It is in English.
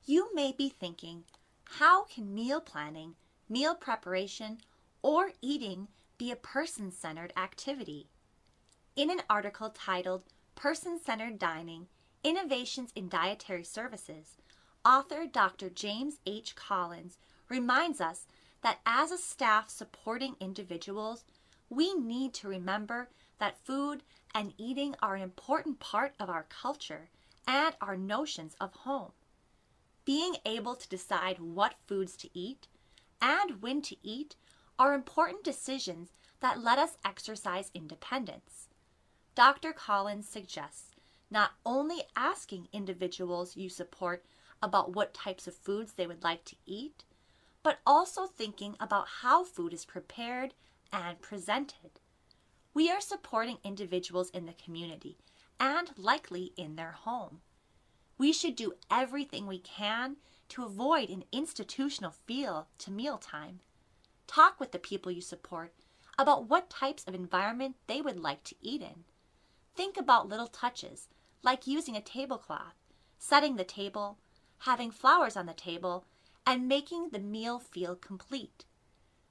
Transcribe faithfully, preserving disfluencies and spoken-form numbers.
You may be thinking, how can meal planning, meal preparation, or eating be a person-centered activity? In an article titled Person-Centered Dining, Innovations in Dietary Services, author Doctor James H. Collins reminds us that as a staff supporting individuals, we need to remember that food and eating are an important part of our culture and our notions of home. Being able to decide what foods to eat and when to eat are important decisions that let us exercise independence. Doctor Collins suggests not only asking individuals you support about what types of foods they would like to eat, but also thinking about how food is prepared and presented. We are supporting individuals in the community and likely in their home. We should do everything we can to avoid an institutional feel to mealtime. Talk with the people you support about what types of environment they would like to eat in. Think about little touches, like using a tablecloth, setting the table, having flowers on the table, and making the meal feel complete.